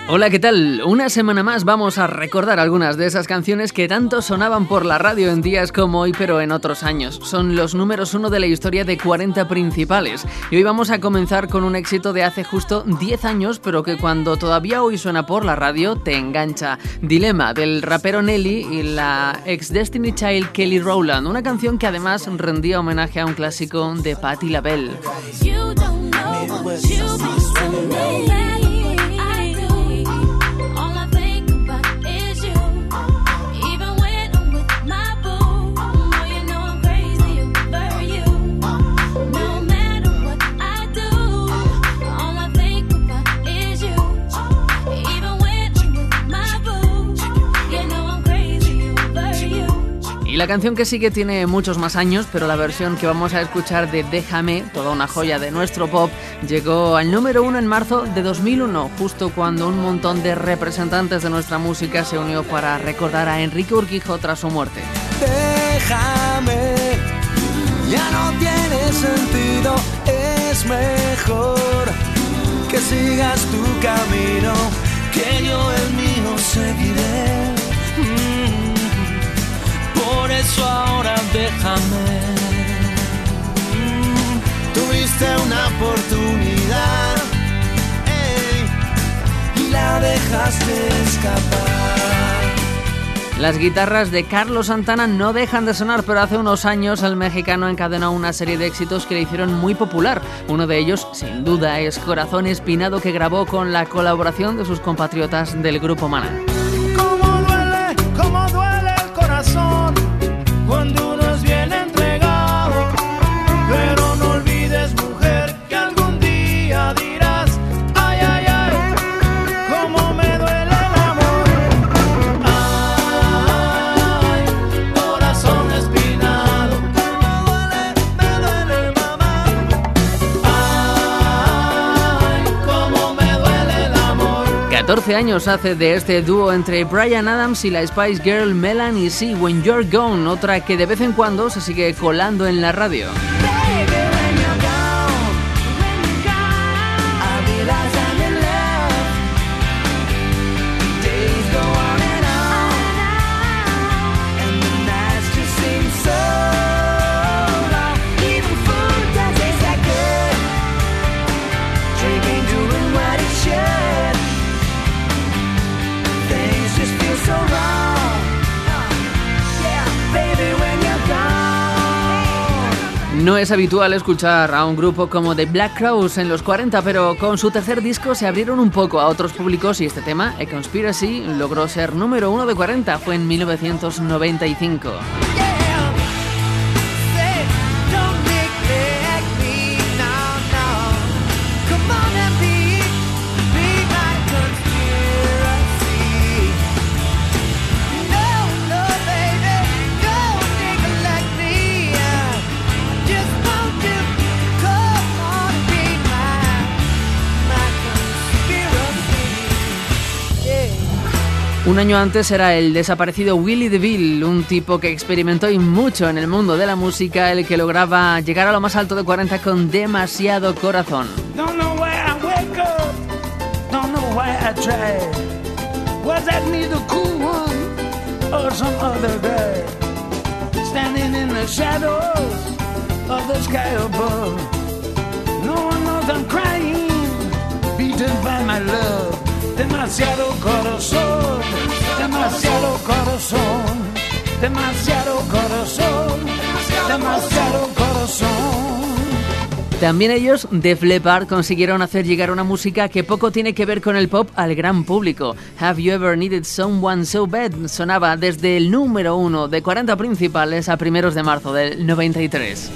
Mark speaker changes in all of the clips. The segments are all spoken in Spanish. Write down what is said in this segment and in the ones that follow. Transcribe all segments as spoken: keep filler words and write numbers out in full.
Speaker 1: Hola, ¿qué tal? Una semana más vamos a recordar algunas de esas canciones que tanto sonaban por la radio en días como hoy, pero en otros años. Son los números uno de la historia de cuarenta principales. Y hoy vamos a comenzar con un éxito de hace justo diez años, pero que cuando todavía hoy suena por la radio te engancha. Dilema, del rapero Nelly y la ex Destiny Child Kelly Rowland. Una canción que además rendía homenaje a un clásico de Patti LaBelle. Y la canción que sigue tiene muchos más años, pero la versión que vamos a escuchar de Déjame, toda una joya de nuestro pop, llegó al número uno en marzo de dos mil uno, justo cuando un montón de representantes de nuestra música se unió para recordar a Enrique Urquijo tras su muerte.
Speaker 2: Déjame, ya no tiene sentido, es mejor que sigas tu camino, que yo el mío seguiré. Mm. Por eso ahora déjame. Mm, tuviste una oportunidad, ey, y la dejaste escapar.
Speaker 1: Las guitarras de Carlos Santana no dejan de sonar, pero hace unos años el mexicano encadenó una serie de éxitos que le hicieron muy popular. Uno de ellos, sin duda, es Corazón Espinado, que grabó con la colaboración de sus compatriotas del grupo Maná.
Speaker 2: Cómo duele, cómo duele el corazón cuando uno es bien entregado, pero no olvides, mujer, que algún día dirás, ay, ay, ay, cómo me duele el amor. Ay, corazón espinado, me duele, me duele, mamá. Ay, cómo me duele el amor.
Speaker 1: catorce años hace de este dúo entre Bryan Adams y la Spice Girl Melanie C. When You're Gone, otra que de vez en cuando se sigue colando en la radio. No es habitual escuchar a un grupo como The Black Crowes en los cuarenta, pero con su tercer disco se abrieron un poco a otros públicos y este tema, A Conspiracy, logró ser número uno de cuarenta, fue en mil novecientos noventa y cinco. Un año antes era el desaparecido Willie DeVille, un tipo que experimentó y mucho en el mundo de la música, el que lograba llegar a lo más alto de cuarenta con Demasiado Corazón.
Speaker 2: Don't know where I wake up, don't know why I tried. Was that me the cool one or some other guy? Standing in the shadows of the sky above. No one knows I'm crying, beaten by my love. Demasiado corazón, demasiado corazón, demasiado corazón, demasiado corazón.
Speaker 1: También ellos, Def Leppard, consiguieron hacer llegar una música que poco tiene que ver con el pop al gran público. Have You Ever Needed Someone So Bad sonaba desde el número uno de cuarenta principales a primeros de marzo del noventa y tres.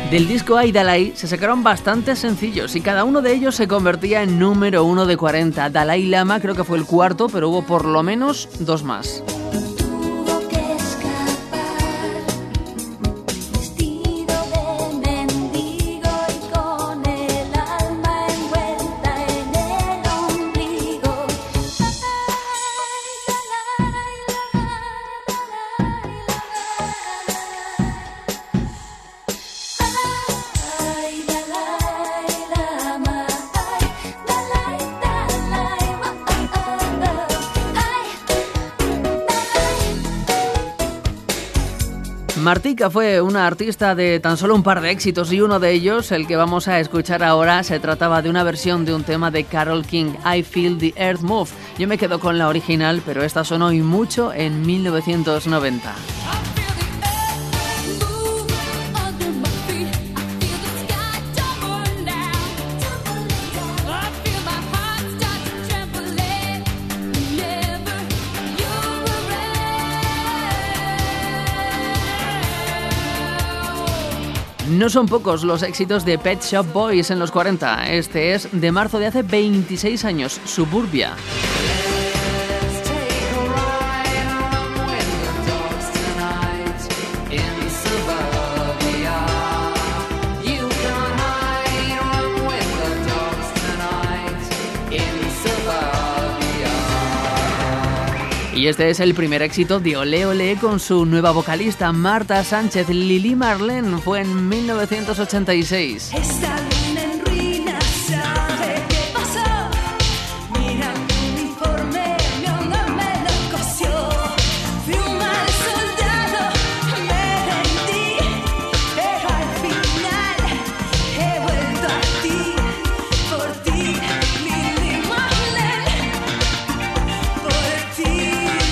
Speaker 1: Del disco Ay Dalai se sacaron bastantes sencillos y cada uno de ellos se convertía en número uno de cuarenta. Dalai Lama creo que fue el cuarto, pero hubo por lo menos dos más. Martika fue una artista de tan solo un par de éxitos y uno de ellos, el que vamos a escuchar ahora, se trataba de una versión de un tema de Carole King, I Feel the Earth Move. Yo me quedo con la original, pero esta sonó y mucho en mil novecientos noventa. No son pocos los éxitos de Pet Shop Boys en los cuarenta. Este es de marzo de hace veintiséis años, Suburbia. Y este es el primer éxito de Olé Olé con su nueva vocalista Marta Sánchez. Lili Marlene fue en mil novecientos ochenta y seis.
Speaker 3: Esta luna en ruinas, ¿sabe qué pasó? Mira mi uniforme, mi honor me lo cosió. Fui un mal soldado, me rendí, pero al final he vuelto a ti, por ti, Lili Marlene, por ti.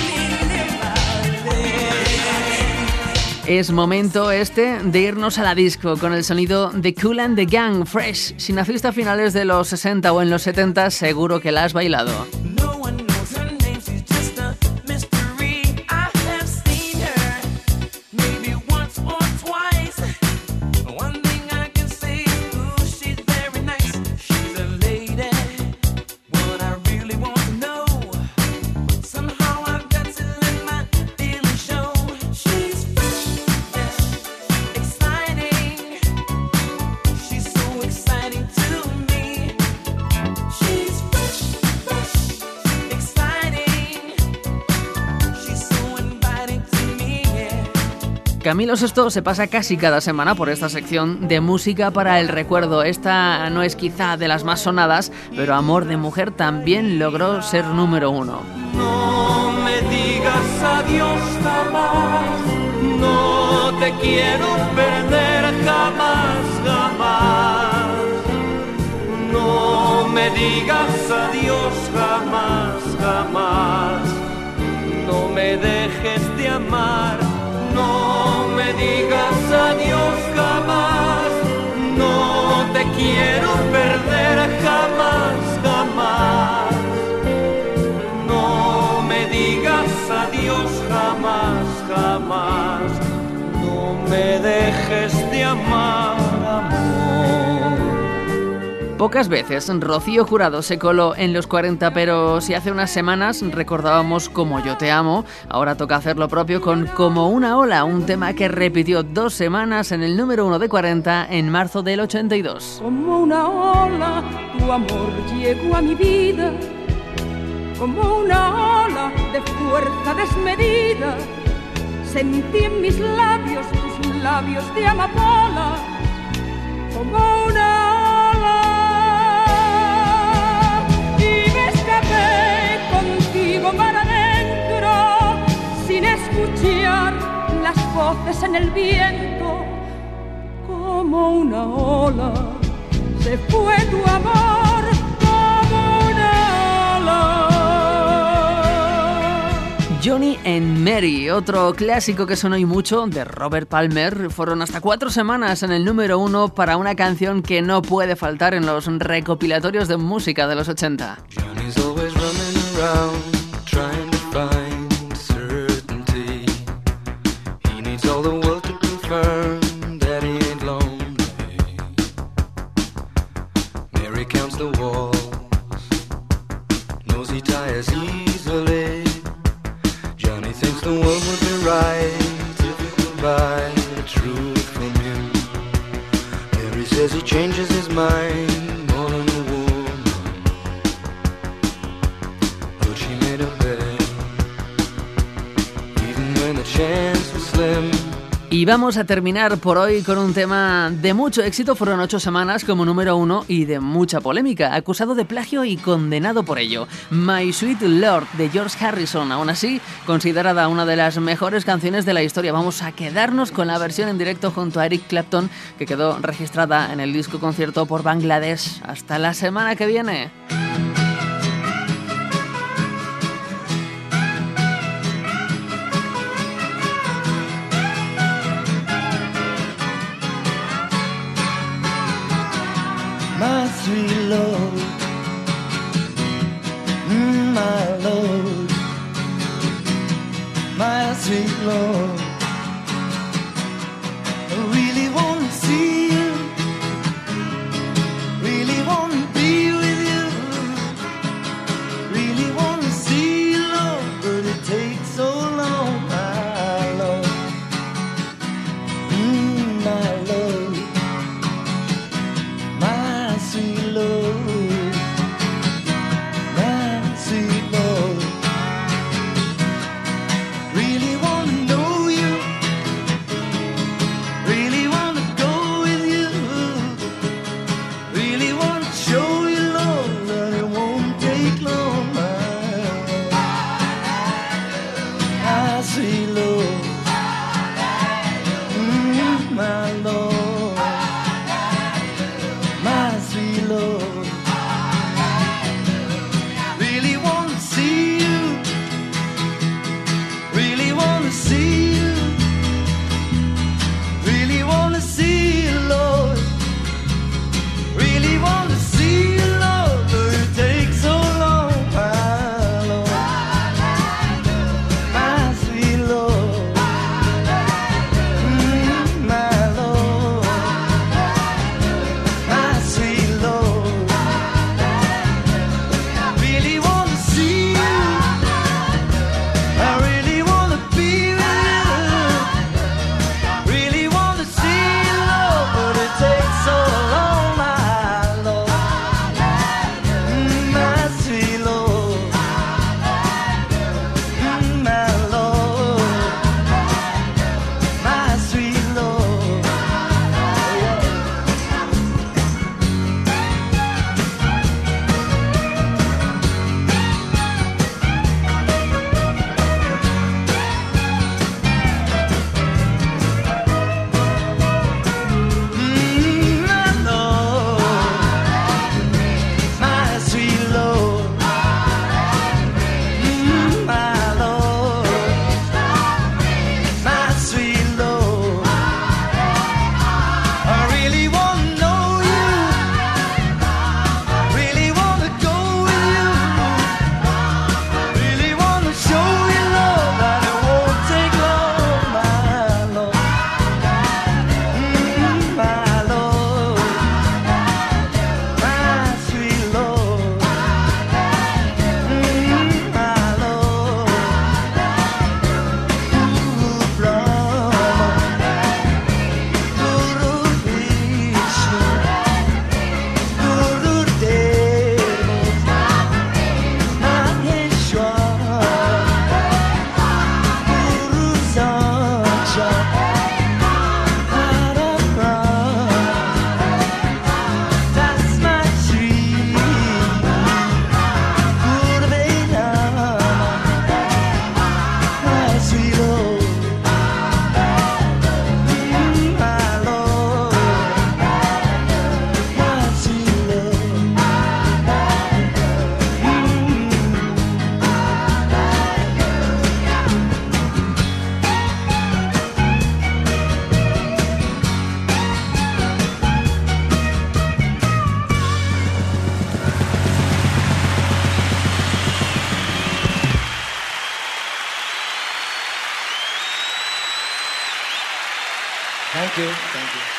Speaker 1: Es momento este de irnos a la disco con el sonido de Kool and the Gang, Fresh. Si naciste a finales de los sesenta o en los setenta, seguro que la has bailado. Camilo Sesto se pasa casi cada semana por esta sección de música para el recuerdo. Esta no es quizá de las más sonadas, pero Amor de Mujer también logró ser número uno.
Speaker 4: No me digas adiós jamás, no te quiero perder jamás, jamás. No me digas adiós jamás, jamás. No me dejes de amar. No me digas adiós jamás, no te quiero perder jamás, jamás. No me digas adiós jamás, jamás. No me dejes de amar, amor.
Speaker 1: Pocas veces Rocío Jurado se coló en los cuarenta, pero si hace unas semanas recordábamos Como yo te amo, ahora toca hacer lo propio con Como una ola, un tema que repitió dos semanas en el número uno de cuarenta en marzo del ochenta y dos.
Speaker 5: Como una ola, tu amor llegó a mi vida, como una ola de fuerza desmedida. Sentí en mis labios tus labios de amapola, como una contigo para adentro, sin escuchar las voces en el viento. Como una ola se fue tu amor, como una ola.
Speaker 1: Johnny and Mary, otro clásico que sonó y mucho de Robert Palmer, fueron hasta cuatro semanas en el número uno para una canción que no puede faltar en los recopilatorios de música de los ochenta.
Speaker 6: Around, trying to find certainty. He needs all the world to confirm that he ain't lonely. Mary counts the walls, knows he tires easily. Johnny thinks the world would be right if he could buy the truth from him. Mary says he changes his mind more than a woman, but she made a bet, even when the chance was slim.
Speaker 1: Y vamos a terminar por hoy con un tema de mucho éxito. Fueron ocho semanas como número uno y de mucha polémica, acusado de plagio y condenado por ello. My Sweet Lord de George Harrison, aún así considerada una de las mejores canciones de la historia. Vamos a quedarnos con la versión en directo junto a Eric Clapton, que quedó registrada en el disco concierto por Bangladesh. Hasta la semana que viene.
Speaker 7: My sweet Lord, mm, my Lord, my sweet Lord, I really want to see you, really want to be with you, really want to see you, Lord, but it takes so long, my Lord, mm, my Lord, my sweet Lord, my sweet Lord, really want to know you, really want to go with you, really want to show you, Lord, that it won't take long, my, my sweet Lord, mm, my Lord, my sweet Lord, really want to see you, really want to see you, really want to see you, Lord, really want to see you, Lord, but it takes so long, my Lord, my sweet Lord, mm, my Lord, my sweet Lord, really want to see you, I really want to be with you, really want to see you, Lord, but it takes so long, my Lord, mm, my sweet Lord, mm, my Lord, my sweet Lord, yeah. Mm, my Lord, my sweet Lord, mm, my Lord, my sweet Lord, I really want to know you, really want to go with you, really want to show you, Lord, that it won't take long, my Lord, mm, my Lord, my sweet Lord, mm, my Lord, Guru Brahma, Guru Vishnu, Guru Deva, Maheshwara, Guru Sakshat, Parabrahma, Tasmai Shri Gurave Namah, my sweet Lord, mm, my Lord, my sweet Lord, Thank you, thank you.